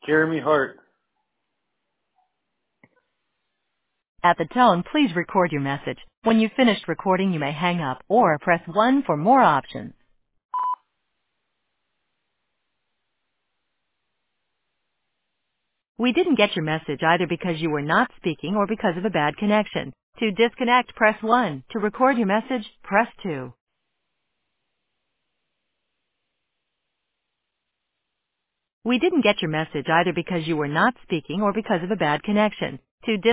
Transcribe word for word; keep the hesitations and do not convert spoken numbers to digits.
Jeremy Hart. At the tone, please record your message. When you've finished recording, you may hang up or press one for more options. We didn't get your message either because you were not speaking or because of a bad connection. To disconnect, press one. To record your message, press two. We didn't get your message either because you were not speaking or because of a bad connection. To dis-